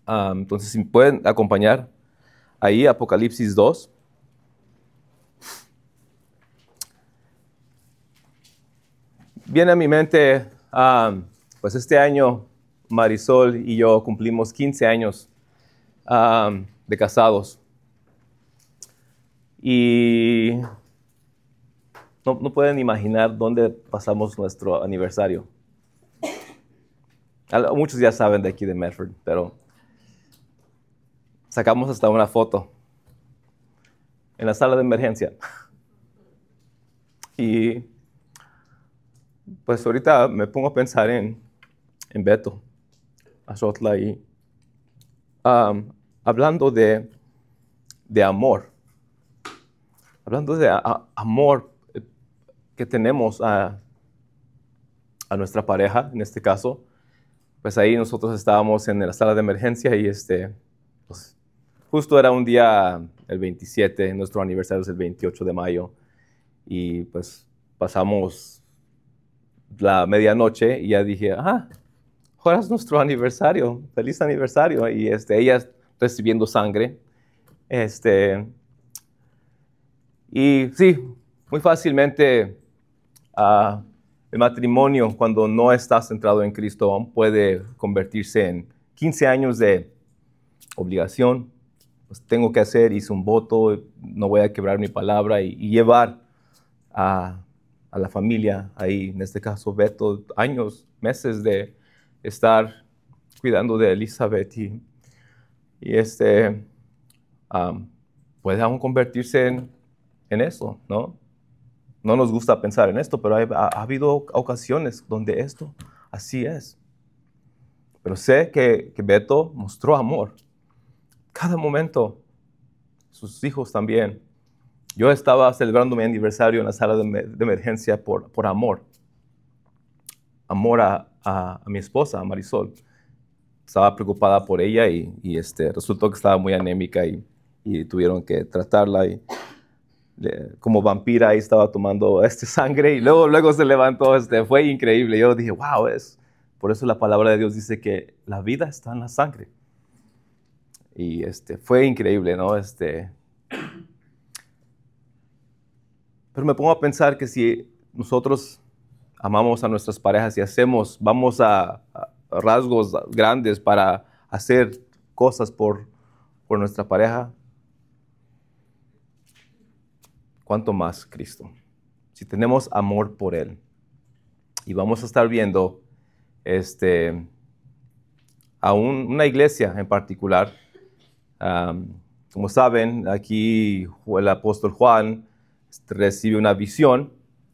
Entonces, si me pueden acompañar ahí, Apocalipsis 2. Viene a mi mente, pues este año Marisol y yo cumplimos 15 años de casados. Y no pueden imaginar dónde pasamos nuestro aniversario. Muchos ya saben de aquí de Medford, pero sacamos hasta una foto en la sala de emergencia. Y pues ahorita me pongo a pensar en Beto, Azotla, y hablando de amor, hablando de amor que tenemos a nuestra pareja, en este caso, pues ahí nosotros estábamos en la sala de emergencia y pues, justo era un día, el 27, nuestro aniversario es el 28 de mayo, y pues pasamos la medianoche y ya dije, ahora es nuestro aniversario, feliz aniversario, y ella recibiendo sangre, y sí, muy fácilmente el matrimonio, cuando no está centrado en Cristo, puede convertirse en 15 años de obligación. Pues tengo que hacer, hice un voto, no voy a quebrar mi palabra, y llevar a la familia ahí, en este caso Beto, años, meses de estar cuidando de Elizabeth, y puede aún convertirse en eso, ¿no? No nos gusta pensar en esto, pero ha habido ocasiones donde esto así es. Pero sé que Beto mostró amor. Cada momento, sus hijos también. Yo estaba celebrando mi aniversario en la sala de emergencia por amor. Amor a mi esposa, a Marisol. Estaba preocupada por ella y resultó que estaba muy anémica y tuvieron que tratarla. Y como vampira ahí estaba tomando sangre y luego se levantó. Fue increíble. Yo dije, wow, por eso la palabra de Dios dice que la vida está en la sangre. Y fue increíble, ¿no? Pero me pongo a pensar que si nosotros amamos a nuestras parejas y vamos a rasgos grandes para hacer cosas por nuestra pareja, ¿cuánto más Cristo? Si tenemos amor por Él. Y vamos a estar viendo a una iglesia en particular. Como saben, aquí el apóstol Juan recibe una visión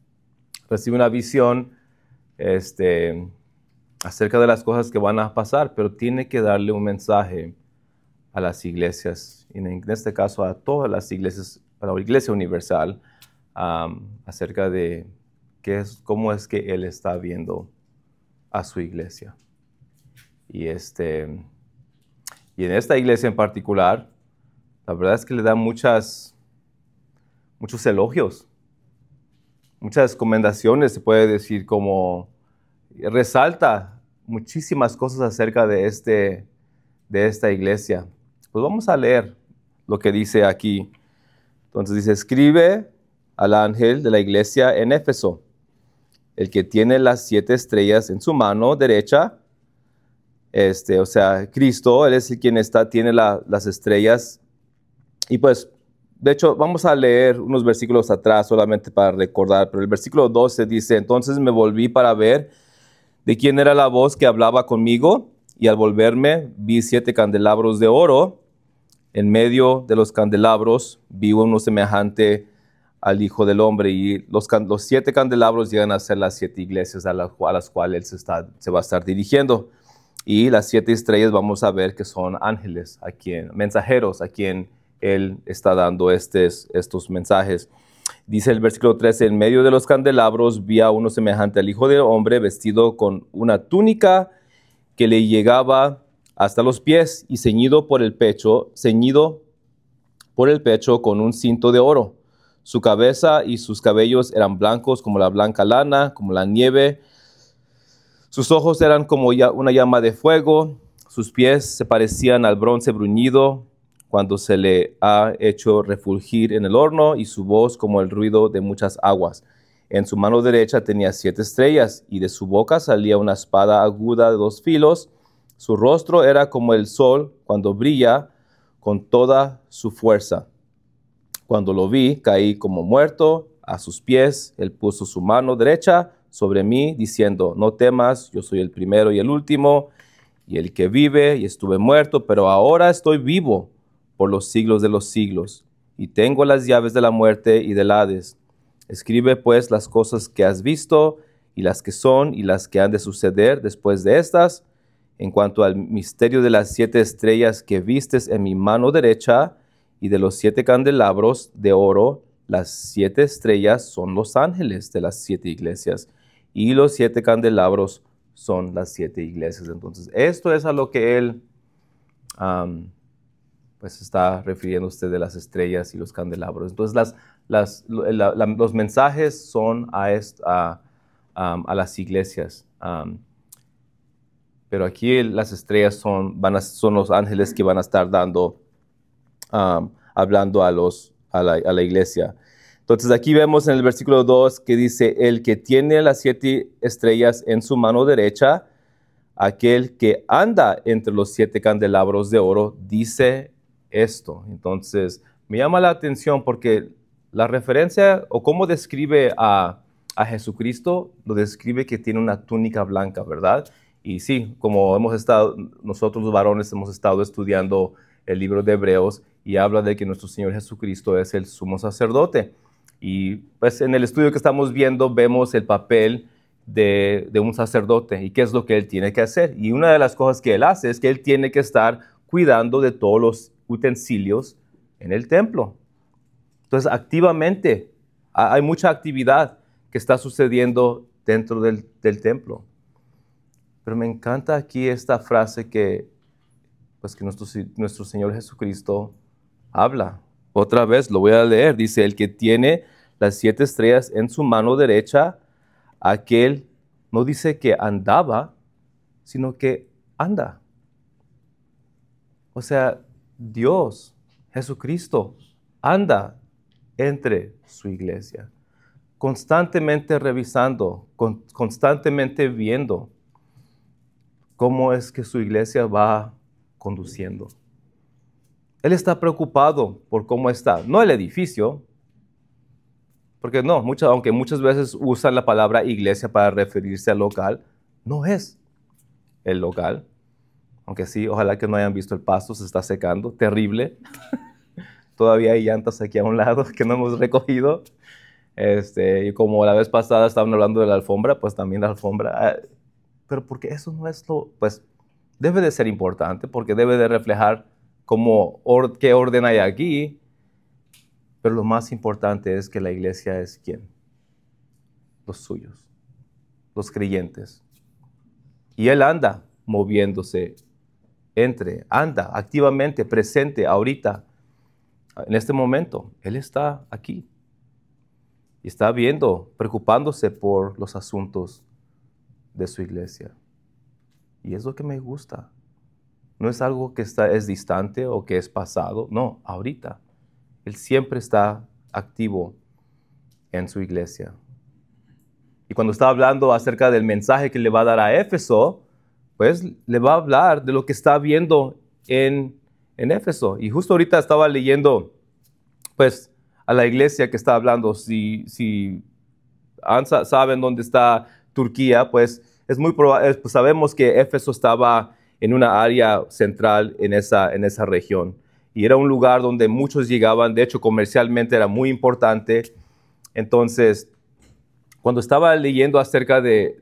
acerca de las cosas que van a pasar, pero tiene que darle un mensaje a las iglesias, y en este caso a todas las iglesias, a la Iglesia Universal, acerca de cómo es que Él está viendo a su iglesia. Y en esta iglesia en particular, la verdad es que le da muchos elogios, muchas recomendaciones, se puede decir, como resalta muchísimas cosas acerca de esta iglesia. Pues vamos a leer lo que dice aquí. Entonces dice, escribe al ángel de la iglesia en Éfeso, el que tiene las 7 estrellas en su mano derecha, o sea, Cristo, Él es el quien tiene las estrellas. Y pues, de hecho, vamos a leer unos versículos atrás solamente para recordar, pero el versículo 12 dice, entonces me volví para ver de quién era la voz que hablaba conmigo, y al volverme vi 7 candelabros de oro. En medio de los candelabros vi uno semejante al Hijo del Hombre, y los 7 candelabros llegan a ser las 7 iglesias a las cuales Él se va a estar dirigiendo. Y las 7 estrellas vamos a ver que son ángeles, mensajeros a quien Él está dando estos mensajes. Dice el versículo 13, en medio de los candelabros vi a uno semejante al Hijo del Hombre, vestido con una túnica que le llegaba hasta los pies y ceñido por el pecho con un cinto de oro. Su cabeza y sus cabellos eran blancos como la blanca lana, como la nieve. Sus ojos eran como una llama de fuego. Sus pies se parecían al bronce bruñido cuando se le ha hecho refulgir en el horno, y su voz como el ruido de muchas aguas. En su mano derecha tenía 7 estrellas, y de su boca salía una espada aguda de 2 filos. Su rostro era como el sol cuando brilla con toda su fuerza. Cuando lo vi, caí como muerto a sus pies. Él puso su mano derecha sobre mí, diciendo: no temas, yo soy el primero y el último, y el que vive, y estuve muerto, pero ahora estoy vivo por los siglos de los siglos, y tengo las llaves de la muerte y del Hades. Escribe pues las cosas que has visto, y las que son, y las que han de suceder después de estas. En cuanto al misterio de las 7 estrellas que vistes en mi mano derecha, y de los 7 candelabros de oro, las 7 estrellas son los ángeles de las 7 iglesias, y los 7 candelabros son las 7 iglesias. Entonces, esto es a lo que él pues está refiriendo usted de las estrellas y los candelabros. Entonces, los mensajes son a las iglesias. Pero aquí las estrellas son los ángeles que van a estar hablando a la iglesia. Entonces aquí vemos en el versículo 2 que dice: el que tiene las 7 estrellas en su mano derecha, aquel que anda entre los 7 candelabros de oro, dice esto. Entonces me llama la atención porque la referencia o cómo describe a Jesucristo, lo describe que tiene una túnica blanca, ¿verdad? Y sí, como nosotros los varones hemos estado estudiando el libro de Hebreos, y habla de que nuestro Señor Jesucristo es el sumo sacerdote. Y pues en el estudio que estamos viendo vemos el papel de un sacerdote y qué es lo que él tiene que hacer. Y una de las cosas que él hace es que él tiene que estar cuidando de todos los utensilios en el templo. Entonces, activamente, hay mucha actividad que está sucediendo dentro del templo. Pero me encanta aquí esta frase que nuestro Señor Jesucristo habla. Otra vez lo voy a leer. Dice: el que tiene las 7 estrellas en su mano derecha, aquel no dice que andaba, sino que anda. O sea, Dios, Jesucristo, anda entre su iglesia, constantemente revisando, constantemente viendo cómo es que su iglesia va conduciendo. Él está preocupado por cómo está, no el edificio, porque no, aunque muchas veces usan la palabra iglesia para referirse al local, no es el local. Aunque sí, ojalá que no hayan visto el pasto, se está secando, terrible. Todavía hay llantas aquí a un lado que no hemos recogido. Y como la vez pasada estaban hablando de la alfombra, pues también la alfombra. Pero porque eso no es pues debe de ser importante, porque debe de reflejar qué orden hay aquí. Pero lo más importante es que la iglesia es ¿quién? Los suyos, los creyentes. Y Él anda moviéndose anda activamente presente ahorita, en este momento. Él está aquí y está viendo, preocupándose por los asuntos de su iglesia. Y es lo que me gusta. No es algo que es distante o que es pasado. No, ahorita. Él siempre está activo en su iglesia. Y cuando está hablando acerca del mensaje que le va a dar a Éfeso, pues le va a hablar de lo que está viendo en Éfeso. Y justo ahorita estaba leyendo, pues, a la iglesia que está hablando. Si saben dónde está Turquía, pues es muy probable, pues sabemos que Éfeso estaba en una área central en esa región. Y era un lugar donde muchos llegaban. De hecho, comercialmente era muy importante. Entonces, cuando estaba leyendo acerca de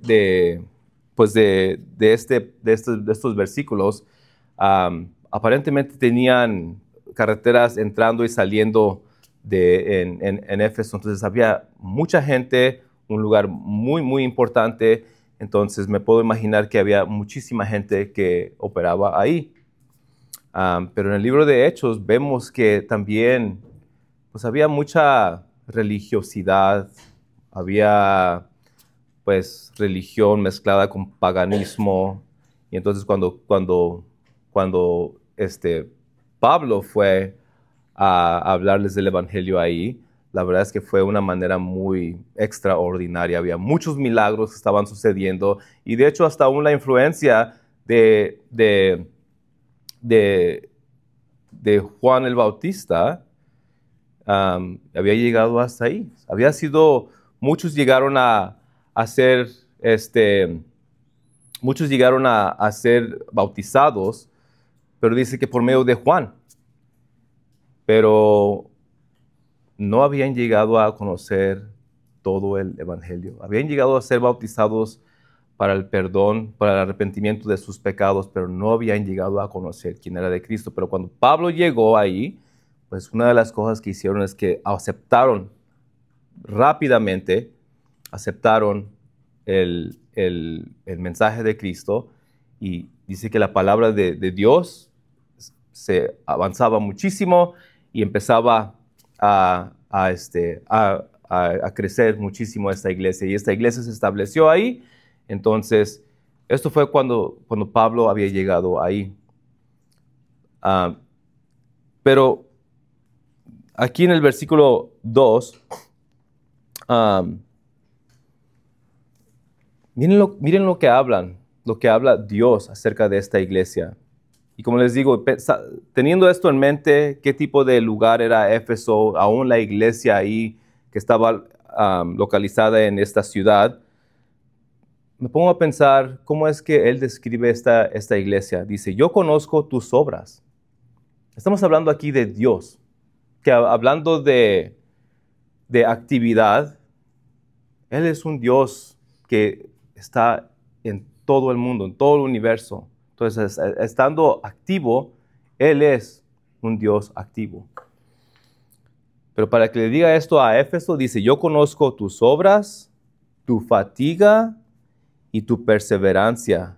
estos versículos, aparentemente tenían carreteras entrando y saliendo en Éfeso. Entonces había mucha gente, un lugar muy, muy importante. Entonces me puedo imaginar que había muchísima gente que operaba ahí. Pero en el libro de Hechos vemos que también pues había mucha religiosidad, había pues religión mezclada con paganismo. Y entonces cuando cuando Pablo fue a hablarles del Evangelio ahí, la verdad es que fue una manera muy extraordinaria. Había muchos milagros que estaban sucediendo y de hecho hasta aún la influencia de Juan el Bautista había llegado hasta ahí. Muchos llegaron a ser, muchos llegaron a ser bautizados, pero dice que por medio de Juan. Pero no habían llegado a conocer todo el Evangelio. Habían llegado a ser bautizados para el perdón, para el arrepentimiento de sus pecados, pero no habían llegado a conocer quién era de Cristo. Pero cuando Pablo llegó ahí, pues una de las cosas que hicieron es que rápidamente aceptaron el mensaje de Cristo, y dice que la palabra de Dios se avanzaba muchísimo y empezaba a crecer muchísimo esta iglesia, y esta iglesia se estableció ahí. Entonces, esto fue cuando Pablo había llegado ahí. Pero aquí en el versículo 2, miren lo que habla Dios acerca de esta iglesia. Y como les digo, teniendo esto en mente, qué tipo de lugar era Éfeso, aún la iglesia ahí que estaba localizada en esta ciudad, me pongo a pensar cómo es que él describe esta iglesia. Dice, yo conozco tus obras. Estamos hablando aquí de Dios, que hablando de actividad, Él es un Dios que está en todo el mundo, en todo el universo. Entonces, estando activo, Él es un Dios activo. Pero para que le diga esto a Éfeso, dice, yo conozco tus obras, tu fatiga y tu perseverancia.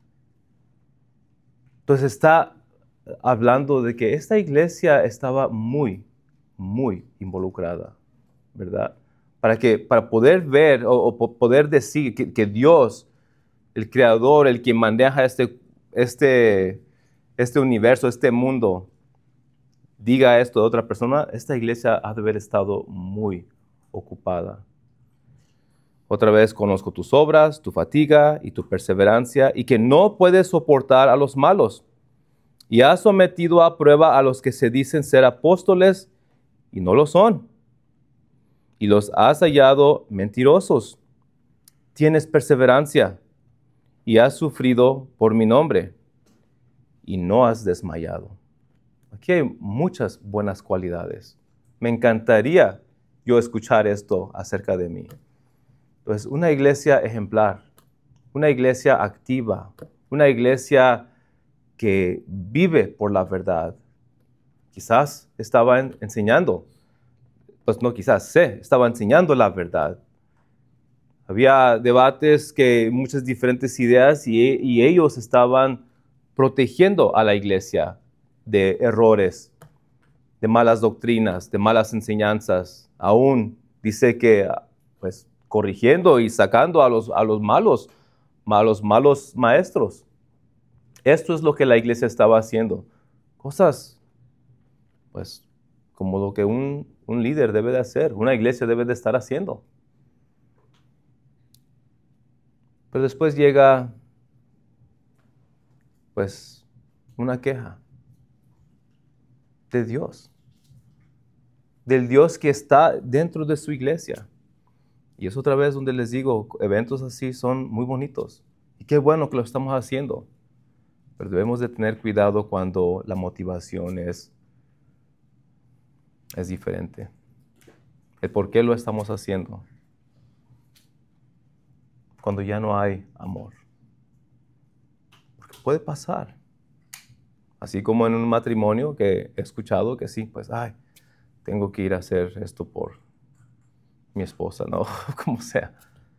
Entonces está hablando de que esta iglesia estaba muy, muy involucrada, ¿verdad? Para poder ver o poder decir que Dios, el creador, el que maneja este universo, este mundo, diga esto de otra persona, esta iglesia ha de haber estado muy ocupada. Otra vez, conozco tus obras, tu fatiga y tu perseverancia, y que no puedes soportar a los malos. Y has sometido a prueba a los que se dicen ser apóstoles y no lo son. Y los has hallado mentirosos. Tienes perseverancia y has sufrido por mi nombre y no has desmayado. Aquí hay muchas buenas cualidades. Me encantaría yo escuchar esto acerca de mí. Entonces, una iglesia ejemplar, una iglesia activa, una iglesia que vive por la verdad. Quizás estaban enseñando, pues no quizás, estaba enseñando la verdad. Había debates, muchas diferentes ideas, y ellos estaban protegiendo a la iglesia de errores, de malas doctrinas, de malas enseñanzas. Aún dice que, pues, corrigiendo y sacando a los malos maestros. Esto es lo que la iglesia estaba haciendo. Cosas, pues, como lo que un líder debe de hacer, una iglesia debe de estar haciendo. Pero después llega, pues, una queja de Dios, del Dios que está dentro de su iglesia. Y es otra vez donde les digo, eventos así son muy bonitos. Y qué bueno que lo estamos haciendo. Pero debemos de tener cuidado cuando la motivación es diferente. El por qué lo estamos haciendo. Cuando ya no hay amor. Porque puede pasar. Así como en un matrimonio que he escuchado que sí, pues, tengo que ir a hacer esto por mi esposa, ¿no? Como sea.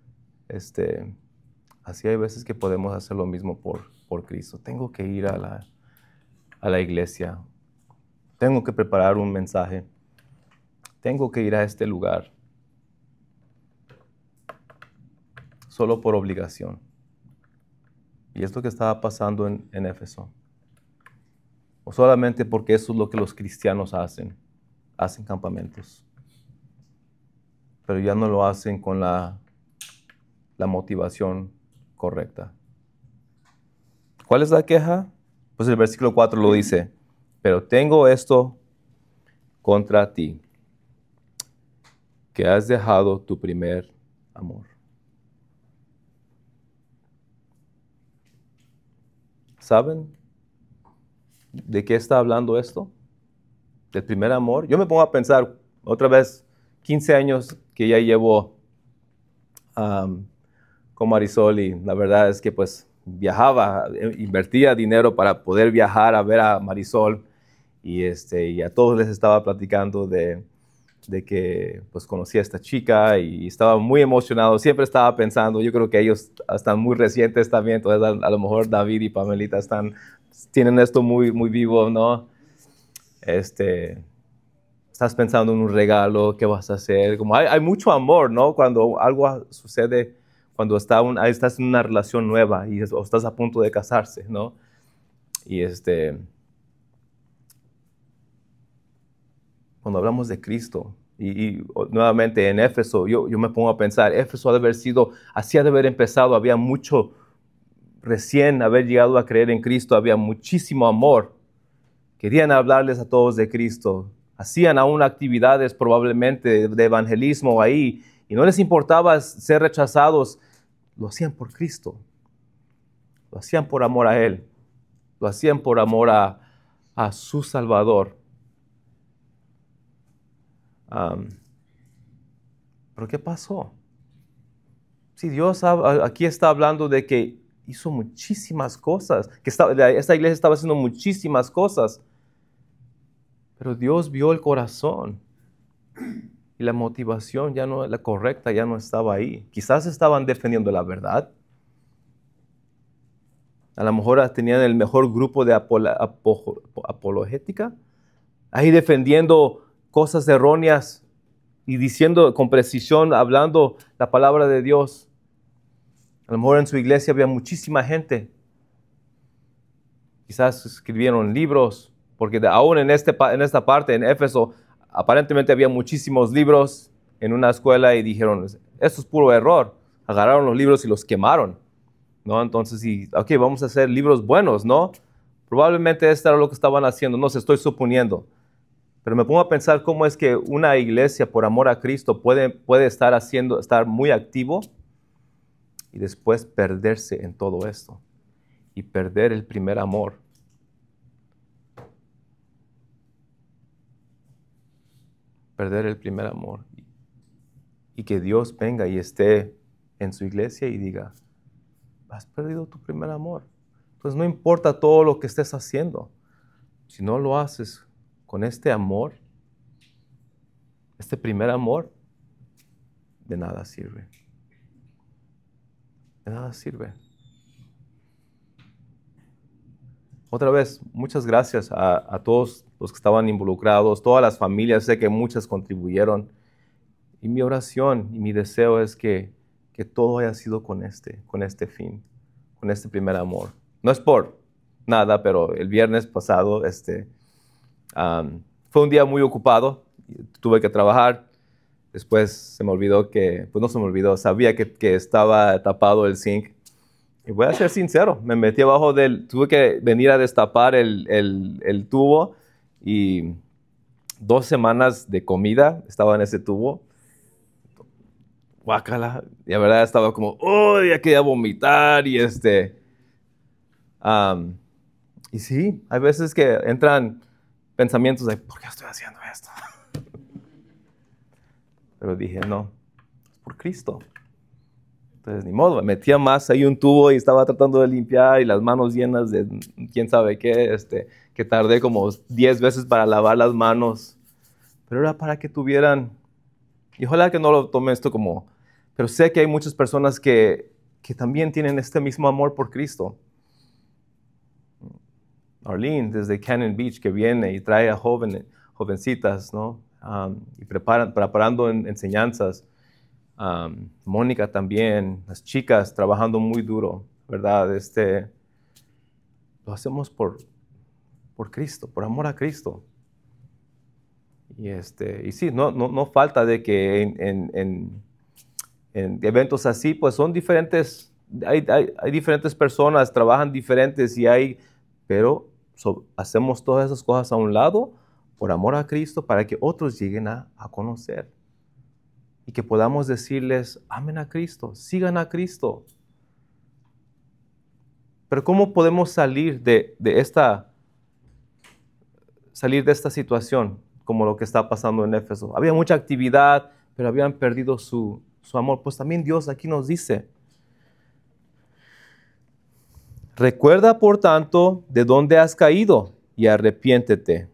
Así hay veces que podemos hacer lo mismo por Cristo. Tengo que ir a la iglesia. Tengo que preparar un mensaje. Tengo que ir a este lugar. Solo por obligación. Y es lo que estaba pasando en Éfeso. o solamente porque eso es lo que los cristianos hacen campamentos, pero ya no lo hacen con la motivación correcta. ¿Cuál es la queja? Pues el versículo 4 lo dice, pero tengo esto contra ti, que has dejado tu primer amor. ¿Saben de qué está hablando esto? Del primer amor. Yo me pongo a pensar otra vez, 15 años que ya llevo con Marisol, y la verdad es que pues viajaba, invertía dinero para poder viajar a ver a Marisol, y a todos les estaba platicando de que pues conocí a esta chica y estaba muy emocionado. Siempre estaba pensando, yo creo que ellos están muy recientes también, entonces a lo mejor David y Pamelita tienen esto muy, muy vivo, ¿no? Estás pensando en un regalo, ¿qué vas a hacer? Como hay mucho amor, ¿no? Cuando algo sucede, cuando estás en una relación nueva o estás a punto de casarse, ¿no? Y cuando hablamos de Cristo, y nuevamente en Éfeso, yo me pongo a pensar, Éfeso así ha de haber empezado, había mucho, recién haber llegado a creer en Cristo, había muchísimo amor. Querían hablarles a todos de Cristo. Hacían aún actividades probablemente de evangelismo ahí, y no les importaba ser rechazados. Lo hacían por Cristo. Lo hacían por amor a Él. Lo hacían por amor a su Salvador. ¿Pero qué pasó? Si Dios aquí está hablando de que hizo muchísimas cosas, que esta iglesia estaba haciendo muchísimas cosas, pero Dios vio el corazón y la motivación la correcta ya no estaba ahí. Quizás estaban defendiendo la verdad. A lo mejor tenían el mejor grupo de apologética, ahí defendiendo cosas erróneas y diciendo con precisión, hablando la palabra de Dios. A lo mejor en su iglesia había muchísima gente. Quizás escribieron libros, porque aún en esta parte, en Éfeso, aparentemente había muchísimos libros en una escuela, y dijeron, esto es puro error. Agarraron los libros y los quemaron, ¿no? Entonces, ok, vamos a hacer libros buenos, ¿no? Probablemente esto era lo que estaban haciendo, no sé, estoy suponiendo. Pero me pongo a pensar cómo es que una iglesia, por amor a Cristo, puede estar muy activo y después perderse en todo esto y perder el primer amor. Perder el primer amor. Y que Dios venga y esté en su iglesia y diga, has perdido tu primer amor. Entonces no importa todo lo que estés haciendo. Si no lo haces con este amor, este primer amor, de nada sirve. De nada sirve. Otra vez, muchas gracias a todos los que estaban involucrados, todas las familias, sé que muchas contribuyeron. Y mi oración y mi deseo es que todo haya sido con este fin, con este primer amor. No es por nada, pero el viernes pasado fue un día muy ocupado, tuve que trabajar. Después se me olvidó pues no se me olvidó, sabía que estaba tapado el zinc. Y voy a ser sincero, me metí abajo tuve que venir a destapar el tubo, y 2 semanas de comida estaba en ese tubo. Guácala, y la verdad estaba como, oh, ya quería vomitar, y y sí, hay veces que entran pensamientos de, ¿por qué estoy haciendo esto? Pero dije, no, es por Cristo. Entonces, ni modo, me metía más ahí un tubo y estaba tratando de limpiar, y las manos llenas de quién sabe qué, que tardé como 10 veces para lavar las manos. Pero era para que tuvieran, y ojalá que no lo tome esto como, pero sé que hay muchas personas que también tienen este mismo amor por Cristo. Arlene, desde Cannon Beach, que viene y trae a jovencitas, ¿no? Y preparando enseñanzas. Mónica también, las chicas trabajando muy duro, ¿verdad? Lo hacemos por Cristo, por amor a Cristo. Y sí, no falta de que en eventos así, pues son diferentes, hay diferentes personas, trabajan diferentes pero hacemos todas esas cosas a un lado por amor a Cristo para que otros lleguen a conocer y que podamos decirles, amen a Cristo, sigan a Cristo. Pero ¿cómo podemos salir de esta situación como lo que está pasando en Éfeso? Había mucha actividad, pero habían perdido su amor. Pues también Dios aquí nos dice, recuerda por tanto de dónde has caído y arrepiéntete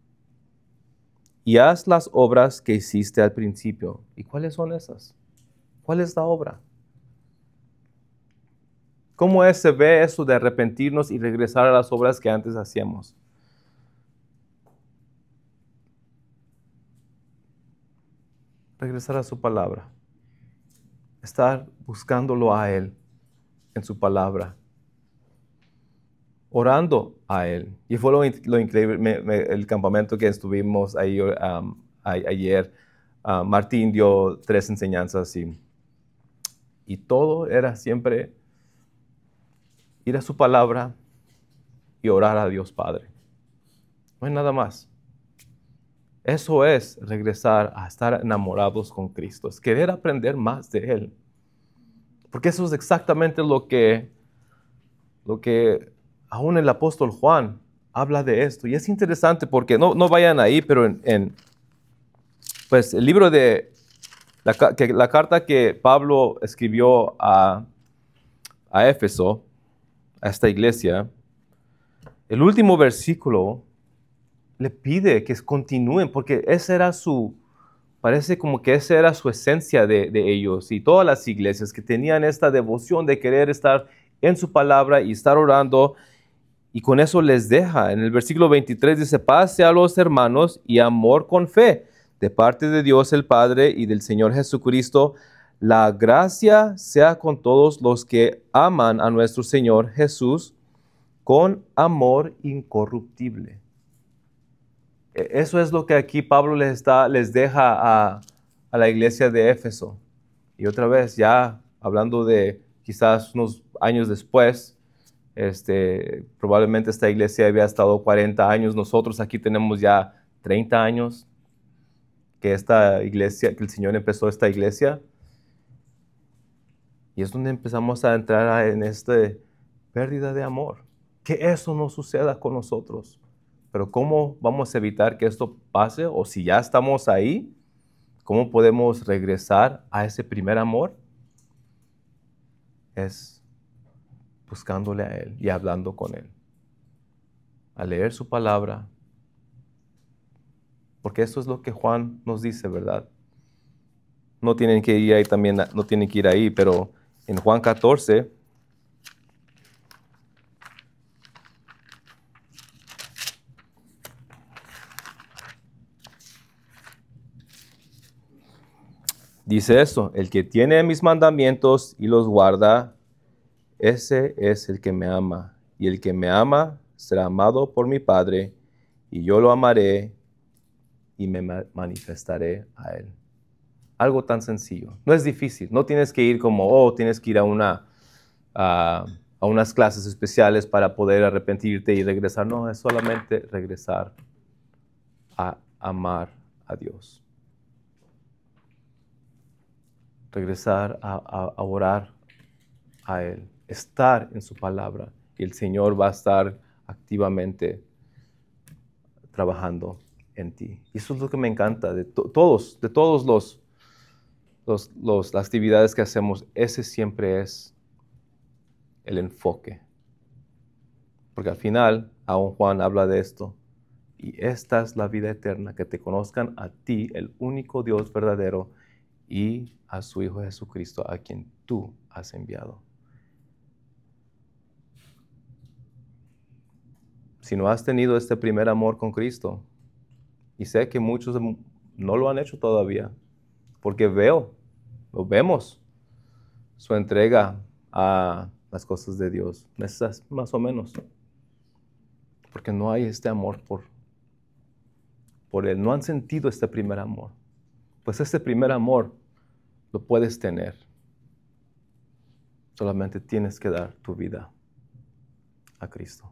y haz las obras que hiciste al principio. ¿Y cuáles son esas? ¿Cuál es la obra? ¿Cómo se ve eso de arrepentirnos y regresar a las obras que antes hacíamos? Regresar a su palabra. Estar buscándolo a Él en su palabra. Orando a Él. Y fue lo increíble, el campamento que estuvimos ahí ayer. Martín dio 3 enseñanzas y todo era siempre ir a su palabra y orar a Dios Padre. No hay nada más. Eso es regresar a estar enamorados con Cristo, es querer aprender más de Él. Porque eso es exactamente lo que aún el apóstol Juan habla de esto. Y es interesante porque no vayan ahí, pero pues el libro de la carta que Pablo escribió a Éfeso, a esta iglesia, el último versículo le pide que continúen, porque parece como que esa era su esencia de ellos y todas las iglesias que tenían esta devoción de querer estar en su palabra y estar orando, y con eso les deja. En el versículo 23 dice, paz a los hermanos y amor con fe, de parte de Dios el Padre y del Señor Jesucristo, la gracia sea con todos los que aman a nuestro Señor Jesús con amor incorruptible. Eso es lo que aquí Pablo les deja a la iglesia de Éfeso. Y otra vez, ya hablando de quizás unos años después, probablemente esta iglesia había estado 40 años. Nosotros aquí tenemos ya 30 años que que el Señor empezó esta iglesia. Y es donde empezamos a entrar en esta pérdida de amor. Que eso no suceda con nosotros. Pero ¿cómo vamos a evitar que esto pase? O si ya estamos ahí, ¿cómo podemos regresar a ese primer amor? Es buscándole a Él y hablando con Él. A leer su palabra. Porque eso es lo que Juan nos dice, ¿verdad? No tienen que ir ahí también, no tienen que ir ahí, pero en Juan 14, dice eso, el que tiene mis mandamientos y los guarda, ese es el que me ama. Y el que me ama será amado por mi Padre, y yo lo amaré y me manifestaré a él. Algo tan sencillo. No es difícil. No tienes que ir tienes que ir a unas clases especiales para poder arrepentirte y regresar. No, es solamente regresar a amar a Dios. Regresar a orar a Él. Estar en su palabra. Y el Señor va a estar activamente trabajando en ti. Y eso es lo que me encanta de todos las actividades que hacemos. Ese siempre es el enfoque. Porque al final, aún Juan habla de esto. Y esta es la vida eterna, que te conozcan a ti, el único Dios verdadero, y a su Hijo Jesucristo, a quien tú has enviado. Si no has tenido este primer amor con Cristo, y sé que muchos no lo han hecho todavía, porque vemos su entrega a las cosas de Dios, más o menos. porque no hay este amor por Él. No han sentido este primer amor. Pues este primer amor lo puedes tener. Solamente tienes que dar tu vida a Cristo.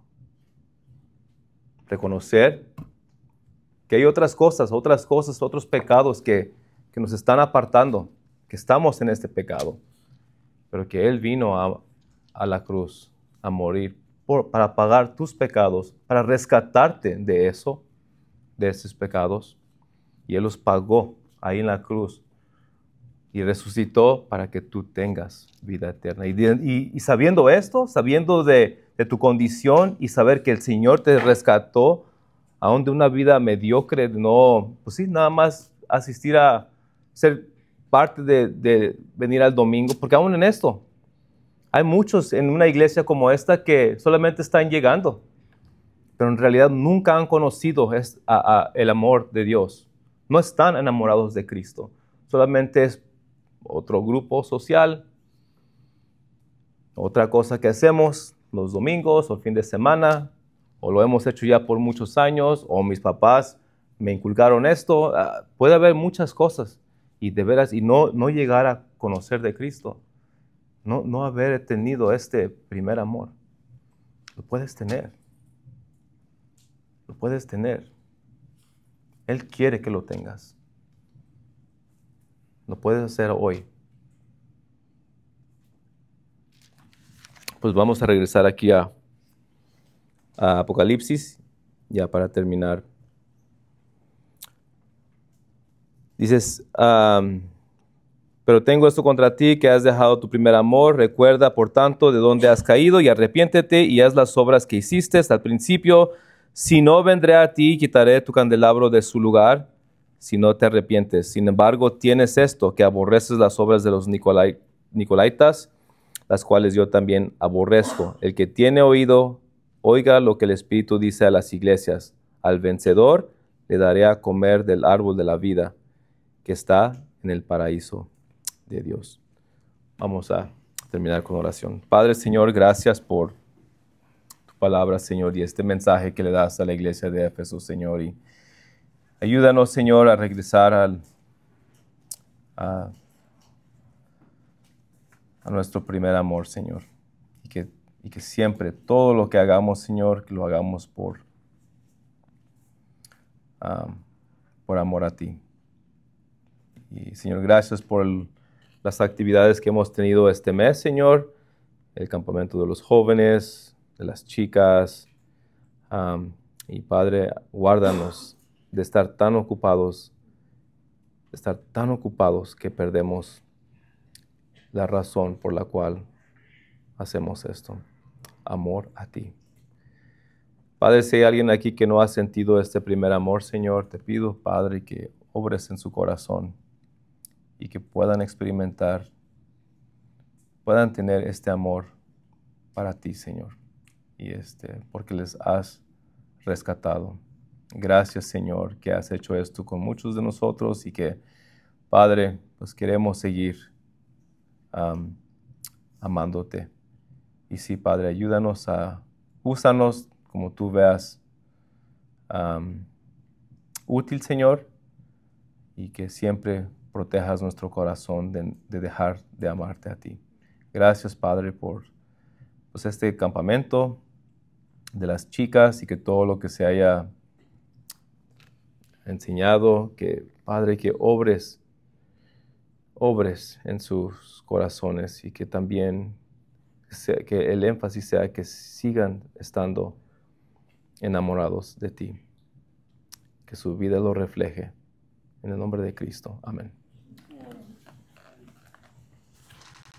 Reconocer que hay otros pecados que nos están apartando, que estamos en este pecado, pero que Él vino a la cruz a morir para pagar tus pecados, para rescatarte de esos pecados. Y Él los pagó ahí en la cruz y resucitó para que tú tengas vida eterna. Y sabiendo esto, sabiendo de tu condición y saber que el Señor te rescató aún de una vida mediocre, nada más asistir a ser parte de venir al domingo, porque aún en esto, hay muchos en una iglesia como esta que solamente están llegando, pero en realidad nunca han conocido el amor de Dios. No están enamorados de Cristo. Solamente es otro grupo social, otra cosa que hacemos los domingos o el fin de semana, o lo hemos hecho ya por muchos años, o mis papás me inculcaron esto. Puede haber muchas cosas y de veras, y no llegar a conocer de Cristo, no haber tenido este primer amor. Lo puedes tener. Lo puedes tener. Él quiere que lo tengas. Lo puedes hacer hoy. Pues vamos a regresar aquí a Apocalipsis, ya para terminar. Dices, pero tengo esto contra ti, que has dejado tu primer amor. Recuerda, por tanto, de dónde has caído y arrepiéntete y haz las obras que hiciste hasta el principio. Si no, vendré a ti y quitaré tu candelabro de su lugar, si no te arrepientes. Sin embargo, tienes esto, que aborreces las obras de los Nicolaitas, las cuales yo también aborrezco. El que tiene oído, oiga lo que el Espíritu dice a las iglesias. Al vencedor le daré a comer del árbol de la vida, que está en el paraíso de Dios. Vamos a terminar con oración. Padre, Señor, gracias por tu palabra, Señor, y este mensaje que le das a la iglesia de Éfeso, Señor. Y ayúdanos, Señor, a regresar a nuestro primer amor, Señor. Y que siempre, todo lo que hagamos, Señor, que lo hagamos por amor a ti. Y, Señor, gracias por las actividades que hemos tenido este mes, Señor. El campamento de los jóvenes, de las chicas. Y, Padre, guárdanos de estar tan ocupados que perdemos la razón por la cual hacemos esto. Amor a ti. Padre, si hay alguien aquí que no ha sentido este primer amor, Señor, te pido, Padre, que obres en su corazón y que puedan experimentar, puedan tener este amor para ti, Señor, y porque les has rescatado. Gracias, Señor, que has hecho esto con muchos de nosotros y que, Padre, pues queremos seguir amándote. Y sí, Padre, ayúdanos úsanos como tú veas útil, Señor, y que siempre protejas nuestro corazón de dejar de amarte a ti. Gracias, Padre, por este campamento de las chicas y que todo lo que se haya enseñado, que, Padre, que obres en sus corazones y que también que el énfasis sea que sigan estando enamorados de ti, que su vida lo refleje. En el nombre de Cristo. Amén.